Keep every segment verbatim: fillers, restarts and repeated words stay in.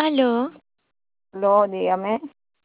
Aló, No, dígame.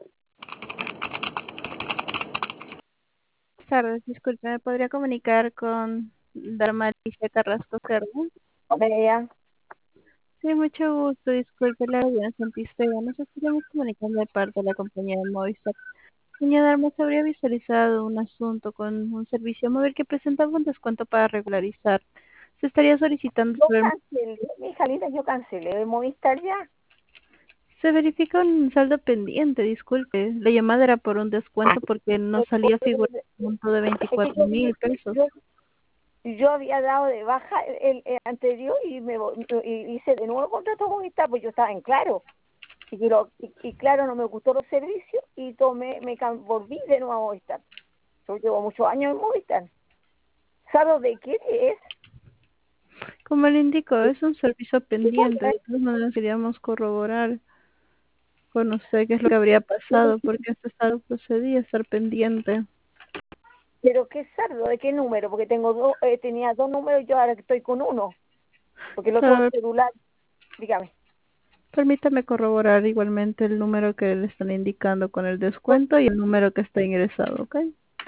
Buenas tardes, disculpe, ¿me podría comunicar con Darmalicia Carrasco Cerdo? Con ella. Sí, mucho gusto, disculpe la audiencia Santisteban. Nos estamos comunicando de parte de la compañía de Movistar. Doña Darma, se habría visualizado un asunto con un servicio móvil que presentaba un descuento para regularizar. Se estaría solicitando Yo sobre... cancelé, mi hija linda, yo cancelé de Movistar ya. Se verifica un saldo pendiente, disculpe. La llamada era por un descuento porque no salía figura un monto de Es que veinticuatro yo, mil pesos. yo, yo había dado de baja el, el anterior y me vo- y hice de nuevo contrato con Movistar, pues yo estaba en Claro. Y, quiero- y, y Claro no me gustó los servicios y tomé, me cam- volví de nuevo a Movistar. Yo llevo muchos años en Movistar. ¿Sabes de qué es? Como le indico, ¿De es un servicio qué pendiente. cosa? De todas maneras, queríamos corroborar con usted qué es lo que habría pasado, porque este estado procedía a estar pendiente. ¿Pero qué sardo? ¿De qué número? Porque tengo dos, eh, tenía dos números y yo ahora estoy con uno. Porque el otro Claro, celular, dígame. permítame corroborar igualmente el número que le están indicando con el descuento y el número que está ingresado, ¿ok?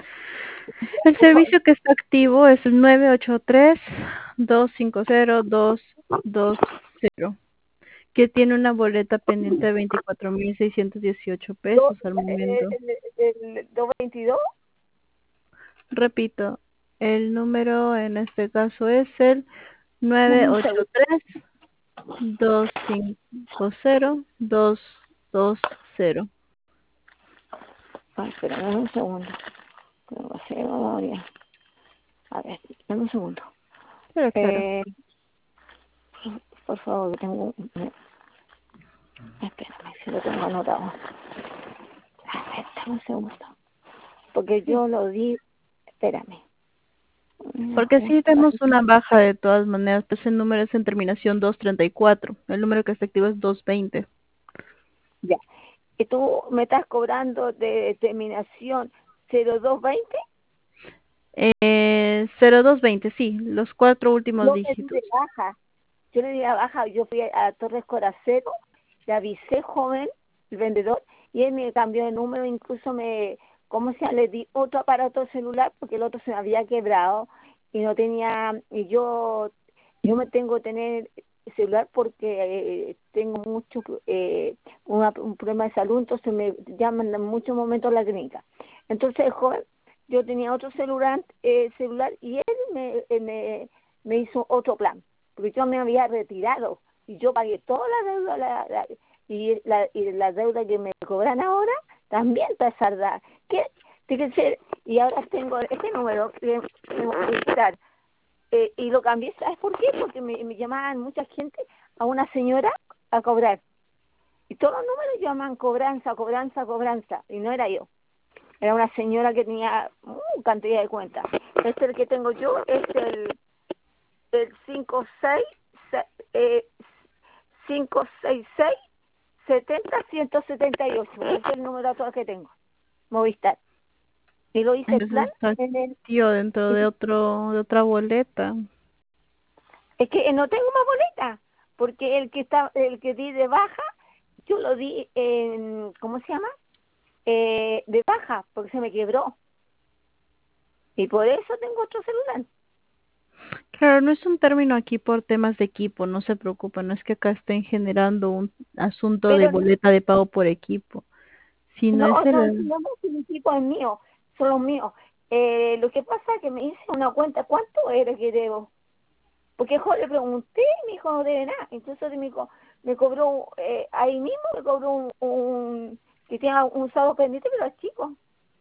El servicio que está activo es el nueve ocho tres, dos cinco cero, dos dos cero, que tiene una boleta pendiente de veinticuatro mil seiscientos dieciocho Do- pesos al eh, momento. el, el doscientos veintidós. Repito, el número en este caso es el Dame nueve un ocho segundo. tres, dos cinco cero, dos dos cero. Ay, espera, dame un segundo. Que no sé de memoria. A ver, dame un segundo. Pero claro, Eh, por favor, que tengo... eh, Espérame, si lo tengo anotado. A ver, dame un segundo. Porque sí. yo lo di... Espérame. No, Porque sí justo vemos ahí. una baja de todas maneras, pues el número es en terminación doscientos treinta y cuatro. El número que está activo es doscientos veinte. Ya. ¿Y tú me estás cobrando de terminación cero dos veinte? Eh, cero dos veinte, sí, los cuatro últimos Yo le di dígitos. de baja. Yo le di de baja. Yo fui a Torres Coracero, le avisé, joven, el vendedor, y él me cambió de número, incluso me, ¿cómo se llama? Le di otro aparato celular porque el otro se me había quebrado y no tenía, y yo, yo me tengo que tener celular porque eh, tengo mucho eh, una- un problema de salud, entonces me llaman en muchos momentos a la clínica. Entonces, joven, yo tenía otro celular, eh, celular y él me, eh, me, me hizo otro plan, porque yo me había retirado y yo pagué toda la deuda, la, la- y, la, y la deuda que me cobran ahora también está saldada. ¿Qué? Tiene que ser, y ahora tengo este número que tengo que quitar. Eh, y lo cambié, ¿sabes por qué? Porque me, me llamaban mucha gente a una señora a cobrar. Y todos los números llaman cobranza, cobranza, cobranza. Y no era yo. Era una señora que tenía uh, cantidad de cuentas. Este el que tengo yo es el, el cinco seis eh, cinco seis seis setenta ciento setenta y ocho. Ese es el número actual que tengo. Movistar. Y lo hice el plan Entonces está en el... tío dentro de otro, de otra boleta. Es que no tengo más boleta, porque el que está, el que di de baja, yo lo di en, ¿cómo se llama? Eh, de baja, porque se me quebró. Y por eso tengo otro celular. Claro, no es un término aquí por temas de equipo, no se preocupen, no es que acá estén generando un asunto de Pero no, boleta de pago por equipo, sino es no, no, el... no, mi equipo es mío, son los míos. Eh, lo que pasa es que me hice una cuenta, ¿cuánto era que debo? Porque jo, le pregunté y me dijo, no debe nada. Entonces me dijo, me cobró, eh, ahí mismo me cobró un, un que tenga un sábado pendiente, pero es chico.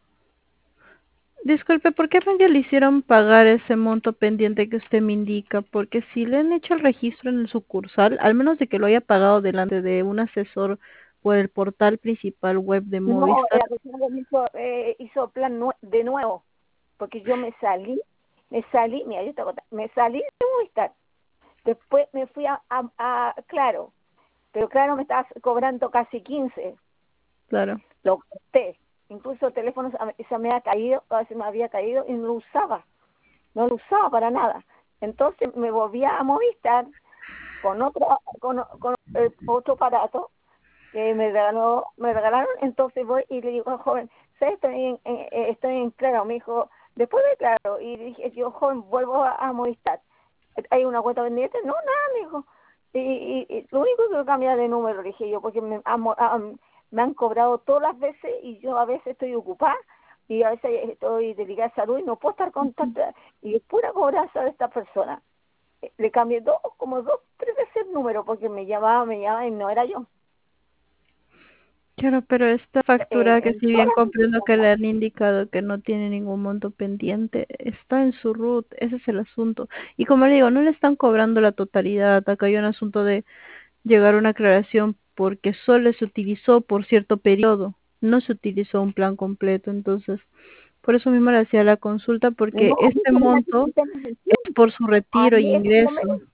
Disculpe, ¿por qué no ya le hicieron pagar ese monto pendiente que usted me indica? Porque si le han hecho el registro en el sucursal, al menos de que lo haya pagado delante de un asesor por el portal principal web de No, Movistar. la persona que me hizo, eh, hizo plan nue- de nuevo, porque yo me salí, me salí, mira, yo te voy a contar, me salí de Movistar, después me fui a, a, a Claro, pero Claro me estaba cobrando casi quince, Claro. lo corté, incluso el teléfono se me se me había caído, se me había caído y no lo usaba, no lo usaba para nada. Entonces me volví a Movistar con otro, con, con eh, otro aparato, que me regaló, me regalaron, entonces voy y le digo al joven, ¿sabes? Estoy en, en- estoy en Claro, me dijo, después de Claro, y le dije yo, joven, vuelvo a, a Movistar, ¿hay una cuenta pendiente? No, nada, me dijo, y, y, y lo único que cambia de número, le dije yo, porque me, amo- am- me han cobrado todas las veces y yo a veces estoy ocupada y a veces estoy delicada de salud y no puedo estar contacto, y es pura cobranza de esta persona. Le cambié dos, como dos, tres veces el número porque me llamaba, me llamaba y no era yo. Claro, pero esta En, factura que en si todas bien las comprendo que cosas. le han indicado que no tiene ningún monto pendiente, está en su root, ese es el asunto. Y como le digo, no le están cobrando la totalidad, acá hay un asunto de llegar a una aclaración porque solo se utilizó por cierto periodo, no se utilizó un plan completo, entonces por eso mismo le hacía la consulta porque No, a mí este se me hace monto que tengo atención. es por su A retiro y mí eso no me... ingreso.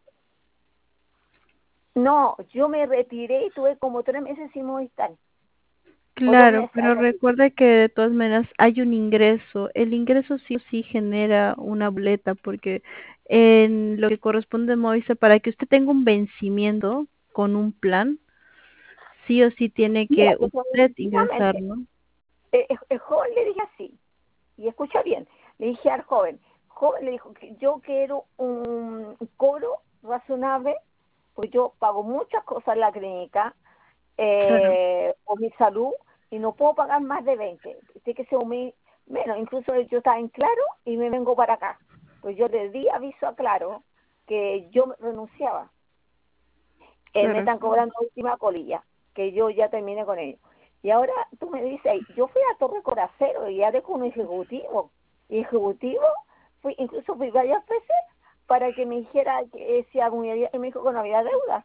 No, yo me retiré y tuve como tres meses sin Movistar. O dos Claro, meses, pero algo así. recuerda que de todas maneras hay un ingreso. El ingreso sí o sí genera una boleta porque en lo que corresponde a Movistar, para que usted tenga un vencimiento con un plan, sí o sí tiene Mira, que yo te usted ingresar, precisamente, ¿no? eh, el, el joven le dije así, y escucha bien, le dije al joven, joven le dijo que yo quiero un cobro razonable, pues yo pago muchas cosas en la clínica, Claro, eh, por mi salud, y no puedo pagar más de veinte, tiene que ser un mi- menos, incluso yo estaba en Claro y me vengo para acá, pues yo le di aviso a Claro que yo renunciaba, eh, me claro. están cobrando última colilla, que yo ya terminé con ellos. Y ahora tú me dices, yo fui a Torre Coracero y ya con un ejecutivo, y ejecutivo, fui, incluso fui varias veces para que me dijera que si había, y me dijo que no había deuda.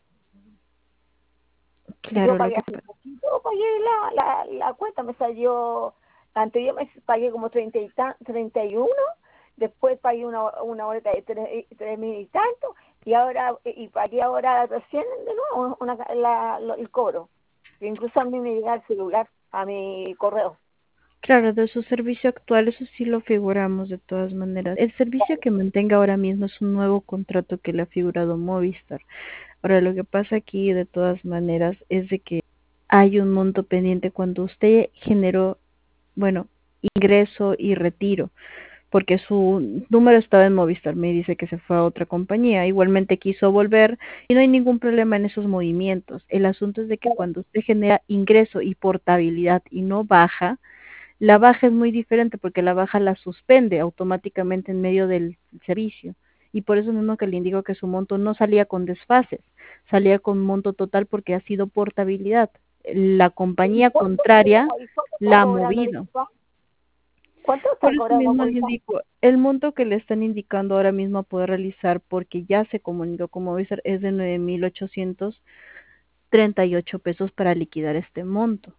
Y yo Claro, lo pagué que hace poquito, pagué la, la, la cuenta, me salió, anterior me pagué como treinta y, tan, treinta y uno, después pagué una, una boleta de tres, tres mil y tanto, y ahora, y pagué ahora recién de nuevo una, la, lo- el cobro. Que incluso a mí me llega el celular, a mi correo. Claro, de su servicio actual, eso sí lo figuramos de todas maneras. El servicio que mantenga ahora mismo es un nuevo contrato que le ha figurado Movistar. Ahora, lo que pasa aquí de todas maneras es de que hay un monto pendiente cuando usted generó, bueno, ingreso y retiro, porque su número estaba en Movistar, me dice que se fue a otra compañía, igualmente quiso volver y no hay ningún problema en esos movimientos. El asunto es de que cuando usted genera ingreso y portabilidad y no baja, la baja es muy diferente porque la baja la suspende automáticamente en medio del servicio. Y por eso mismo que le indico que su monto no salía con desfases, salía con monto total porque ha sido portabilidad. La ¿Y compañía cuánto, contraria y cuánto está la ha cobrando, movido. disculpa? ¿Cuánto Por está eso cobrando mismo por le esta? indico, el monto que le están indicando ahora mismo a poder realizar, porque ya se comunicó como Movistar, es de nueve mil ochocientos treinta y ocho pesos para liquidar este monto.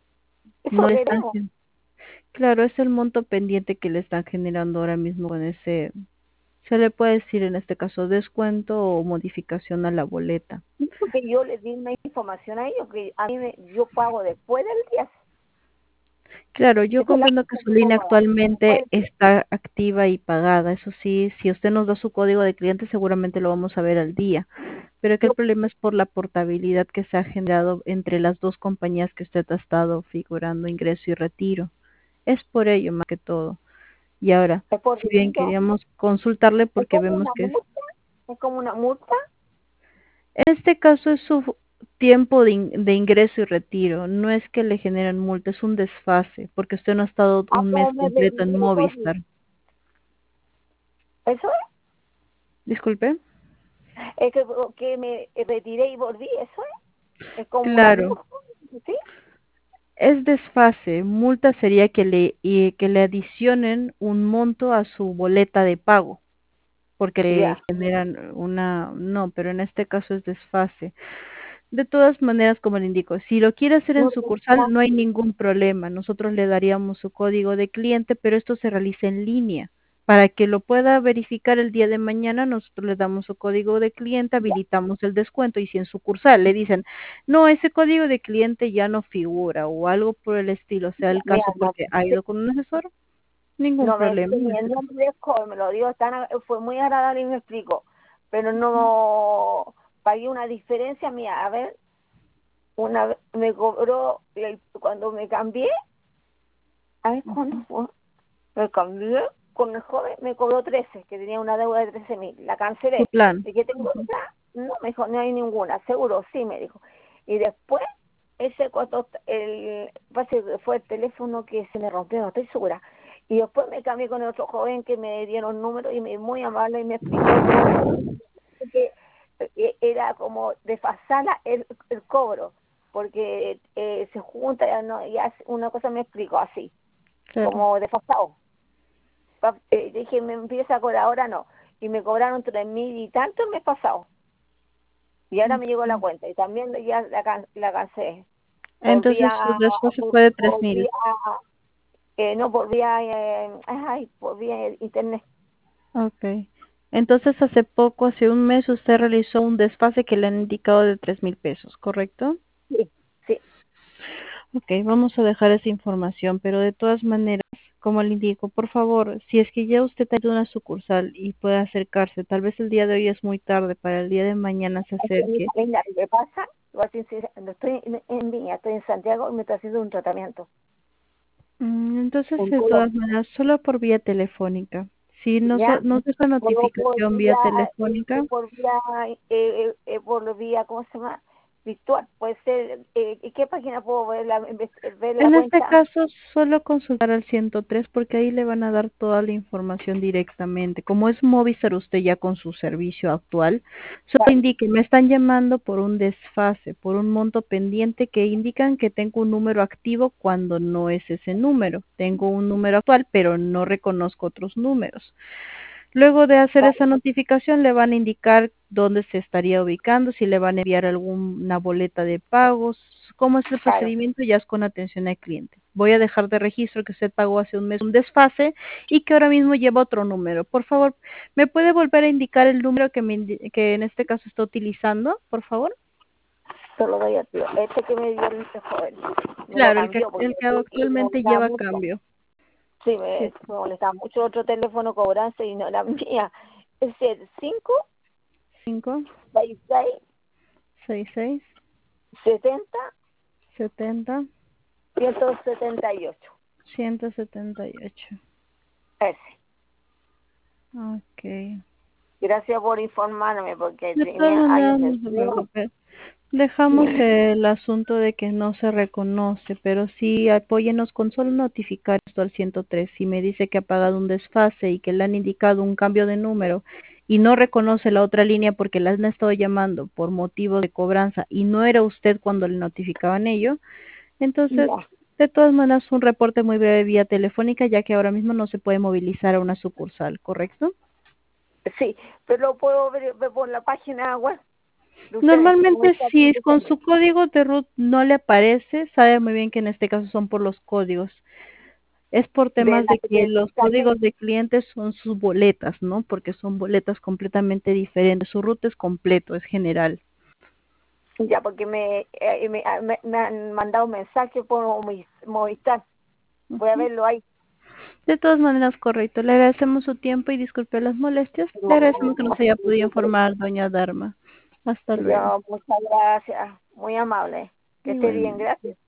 Eso No le están debemos. Claro, es el monto pendiente que le están generando ahora mismo con ese, se le puede decir en este caso descuento o modificación a la boleta. Porque yo les di una información a ellos que a mí me, yo pago después del diez. Claro, yo Esa es la comprendo que cosa su que yo línea pago. actualmente Después está activa y pagada. Eso sí, si usted nos da su código de cliente, seguramente lo vamos a ver al día. Pero que el yo, problema es por la portabilidad que se ha generado entre las dos compañías que usted ha estado figurando, ingreso y retiro. Es por ello más que todo. Y ahora, es por si bien delito. queríamos consultarle Es porque como vemos una que es multa. Es como una multa. En este caso es su tiempo de, in- de ingreso y retiro, no es que le generen multa, es un desfase, porque usted no ha estado A un mes como me completo en retiré y volví. Movistar. Eso es. Disculpe. Es que, que me retiré y volví. Eso es. Es como una Claro, multa. ¿Sí? es desfase. Multa sería que le, y que le adicionen un monto a su boleta de pago, porque le Ya. generan una, no, pero en este caso es desfase. De todas maneras, como le indico, si lo quiere hacer en No, no, sucursal, no hay ningún problema. Nosotros le daríamos su código de cliente, pero esto se realiza en línea. Para que lo pueda verificar el día de mañana, nosotros le damos su código de cliente, ya. habilitamos el descuento y si en sucursal le dicen, no, ese código de cliente ya no figura o algo por el estilo, sea el Mira, caso no, porque ha ido con un asesor, ningún no me problema dice en ni el este caso. nombre de Cole, me lo dio, tan, ag- fue muy agradable y me explicó. Pero no pagué una diferencia mía. A ver, una vez me cobró, el- cuando me cambié, a ver cuándo fue, me cambié con el joven, me cobró trece, que tenía una deuda de trece mil, la Tu cancelé. plan. ¿De qué tengo otra? No, me dijo, no hay ninguna, seguro, sí, me dijo. Y después, ese cuando el, parece que fue el teléfono que se me rompió, no estoy segura. Y después me cambié con otro joven que me dieron número y me muy amable y me explicó todo, que eh, era como desfasada el, el cobro, porque eh, se junta, ya no, ya una cosa me explicó así, Claro. como desfasado. Pa- eh, dije, me empieza a cobrar, ahora no. Y me cobraron tres mil y tanto el mes pasado. Y ahora me llegó la cuenta y también ya la, can- la cancelé. Por Entonces su vía, desfase por, fue de tres por mil. vía, eh, no por vía, eh, ay, por vía internet. Okay. Entonces hace poco, hace un mes, usted realizó un desfase que le han indicado de tres mil pesos, ¿correcto? Sí, sí. Ok, vamos a dejar esa información, pero de todas maneras, como le indico, por favor, si es que ya usted ha ido a una sucursal y puede acercarse, tal vez el día de hoy es muy tarde, para el día de mañana se Es que, acerque. mira, lo que pasa, voy a decir, no estoy en, en Viña, estoy en Santiago y me estoy haciendo un tratamiento. Mm, Entonces, de todas Oncológico. maneras, solo por vía telefónica. Si nos, ¿Ya? nos deja Luego por notificación vía vía, telefónica, eh, por vía, eh, eh, eh, por vía, ¿cómo se llama? Virtual. Puede ser, eh, ¿y qué página puedo ver la, ver la en este cuenta? caso, solo consultar al ciento tres porque ahí le van a dar toda la información directamente. Como es Movistar usted ya con su servicio actual, solo Claro, indique, me están llamando por un desfase, por un monto pendiente que indican que tengo un número activo cuando no es ese número. Tengo un número actual, pero no reconozco otros números. Luego de hacer esa vale, notificación, le van a indicar dónde se estaría ubicando, si le van a enviar alguna boleta de pagos, cómo es el claro. procedimiento, ya es con atención al cliente. Voy a dejar de registro que usted pagó hace un mes un desfase y que ahora mismo lleva otro número. Por favor, ¿me puede volver a indicar el número que, me indi- que en este caso está utilizando, por favor? Solo doy a tío. Este que me dio el joven, me lo Claro, el que, cambió porque el me, que y me actualmente molestaba lleva mucho. cambio. Sí, me, Sí. me molestaba mucho otro teléfono cobranza y no la mía. Es el cinco cinco, seis seis seis, seis, setenta setenta, ciento setenta y ocho. ciento setenta y ocho. Ese. Okay. Gracias por informarme porque De todas tenía años maneras, de no se estudio. preocupe. Dejamos el asunto de que no se reconoce, pero sí apóyenos con solo notificar esto al ciento tres. Si me dice que ha pagado un desfase y que le han indicado un cambio de número y no reconoce la otra línea porque la han estado llamando por motivos de cobranza y no era usted cuando le notificaban ello, entonces, Ya. de todas maneras, un reporte muy breve vía telefónica, ya que ahora mismo no se puede movilizar a una sucursal, ¿correcto? Sí, pero lo puedo ver, ver por la página web de ustedes. ¿Cómo Normalmente está si con diciendo? su código de root no le aparece, sabe muy bien que en este caso son por los códigos. Es por De temas la, de que del los carnet. códigos de clientes son sus boletas, ¿no? Porque son boletas completamente diferentes. Su ruta es completo, es general. Ya, porque me, eh, me, ah, me, me han mandado un mensaje por Movis- Movistar. Voy a Ujú. verlo ahí. De todas maneras, correcto. Le agradecemos su tiempo y disculpe las molestias. Le No, agradecemos que no nos se haya podido preocupe. informar, doña Dharma. Hasta luego. Ya, muchas gracias. Muy amable. Que esté bien, Igualmente. gracias.